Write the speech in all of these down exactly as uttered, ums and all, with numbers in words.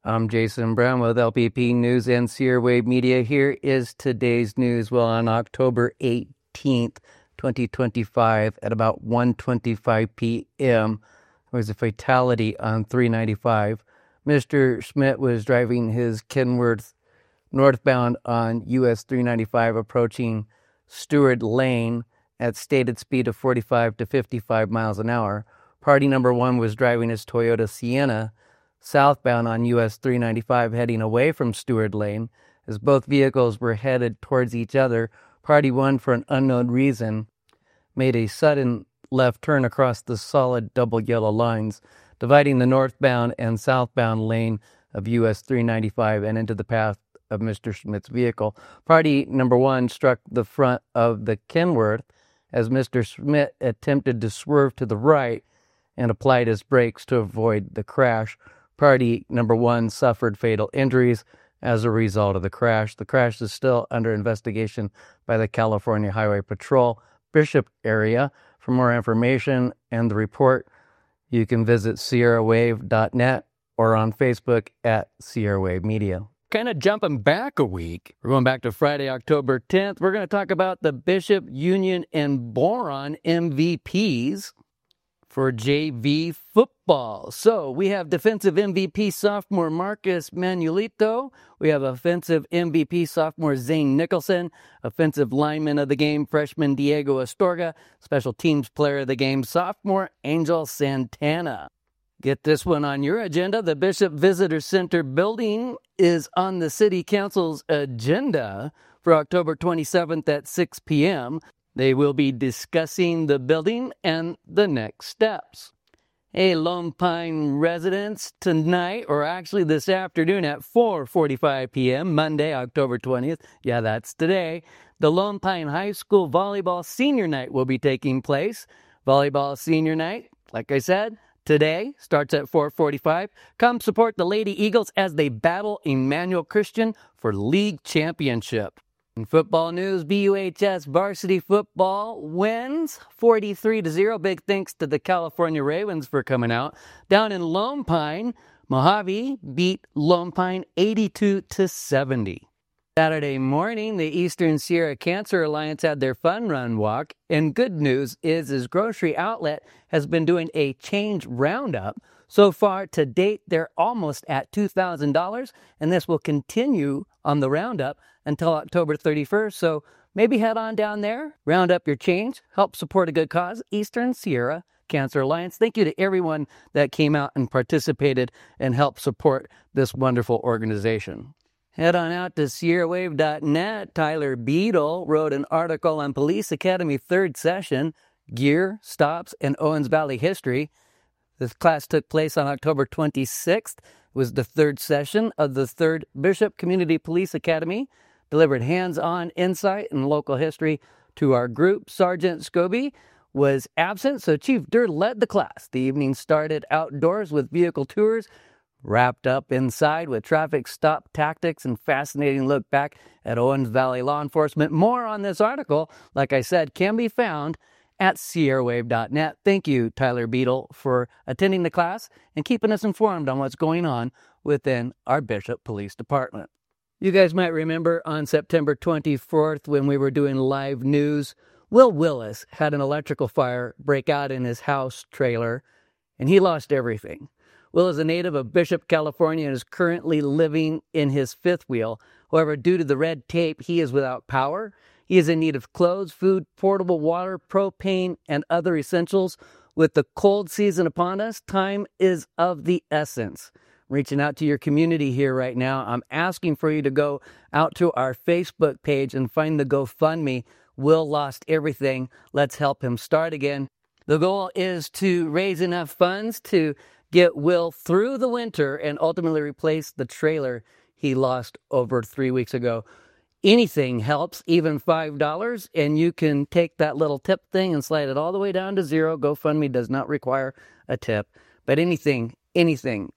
I'm Jason Brown with L P P News and Sierra Wave Media. Here is today's news. Well, on October eighteenth, twenty twenty-five, at about one twenty-five p.m., there was a fatality on three ninety-five. Mister Schmidt was driving his Kenworth northbound on U S three ninety-five, approaching Stewart Lane at stated speed of forty-five to fifty-five miles an hour. Party number one was driving his Toyota Sienna southbound on U S three ninety-five, heading away from Stewart Lane. As both vehicles were headed towards each other, Party one, for an unknown reason, made a sudden left turn across the solid double yellow lines, dividing the northbound and southbound lane of U S three ninety-five and into the path of Mister Schmidt's vehicle. Party number one struck the front of the Kenworth as Mister Schmidt attempted to swerve to the right and applied his brakes to avoid the crash. Party number one suffered fatal injuries as a result of the crash. The crash is still under investigation by the California Highway Patrol, Bishop area. For more information and the report, you can visit sierra wave dot net or on Facebook at Sierra Wave Media. Kind of jumping back a week, we're going back to Friday, October tenth. We're going to talk about the Bishop, Union, and Boron M V Ps for J V football. So we have defensive M V P sophomore Marcus Manuelito. We have offensive M V P sophomore Zane Nicholson. Offensive lineman of the game, freshman Diego Astorga. Special teams player of the game, sophomore Angel Santana. Get this one on your agenda. The Bishop Visitor Center building is on the City Council's agenda for October twenty-seventh at six p.m. They will be discussing the building and the next steps. Hey, Lone Pine residents, tonight, or actually this afternoon at four forty-five p.m., Monday, October twentieth, yeah, that's today, the Lone Pine High School Volleyball Senior Night will be taking place. Volleyball Senior Night, like I said, today, starts at four forty-five. Come support the Lady Eagles as they battle Emmanuel Christian for league championship. In football news, B U H S varsity football wins forty-three to zero. Big thanks to the California Ravens for coming out. Down in Lone Pine, Mojave beat Lone Pine eighty-two to seventy. Saturday morning, the Eastern Sierra Cancer Alliance had their fun run walk. And good news is his grocery outlet has been doing a change roundup. So far to date, they're almost at two thousand dollars, and this will continue on the roundup until October thirty-first. So maybe head on down there, round up your change, help support a good cause. Eastern Sierra Cancer Alliance. Thank you to everyone that came out and participated and helped support this wonderful organization. Head on out to sierra wave dot net. Tyler Beadle wrote an article on Police Academy third session, Gear, Stops, and Owens Valley History. This class took place on October twenty-sixth. It was the third session of the third Bishop Community Police Academy. Delivered hands-on insight and local history to our group. Sergeant Scobie was absent, so Chief Durr led the class. The evening started outdoors with vehicle tours, wrapped up inside with traffic stop tactics and fascinating look back at Owens Valley law enforcement. More on this article, like I said, can be found at sierra wave dot net. Thank you, Tyler Beadle, for attending the class and keeping us informed on what's going on within our Bishop Police Department. You guys might remember on September twenty-fourth when we were doing live news, Will Willis had an electrical fire break out in his house trailer, and he lost everything. Will is a native of Bishop, California, and is currently living in his fifth wheel. However, due to the red tape, he is without power. He is in need of clothes, food, portable water, propane, and other essentials. With the cold season upon us, time is of the essence. Reaching out to your community here right now, I'm asking for you to go out to our Facebook page and find the GoFundMe. Will lost everything. Let's help him start again. The goal is to raise enough funds to get Will through the winter and ultimately replace the trailer he lost over three weeks ago. Anything helps, even five dollars, and you can take that little tip thing and slide it all the way down to zero. GoFundMe does not require a tip, but anything, anything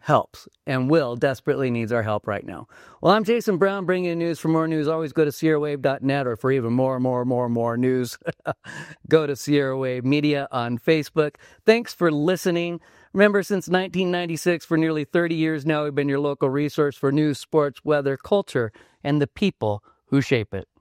helps, and Will desperately needs our help right now. Well, I'm Jason Brown, bringing you news. For more news, always go to Sierra Wave dot net, or for even more, more, more, more news, go to Sierra Wave Media on Facebook. Thanks for listening. Remember, since nineteen ninety-six, for nearly thirty years now, we've been your local resource for news, sports, weather, culture, and the people who shape it.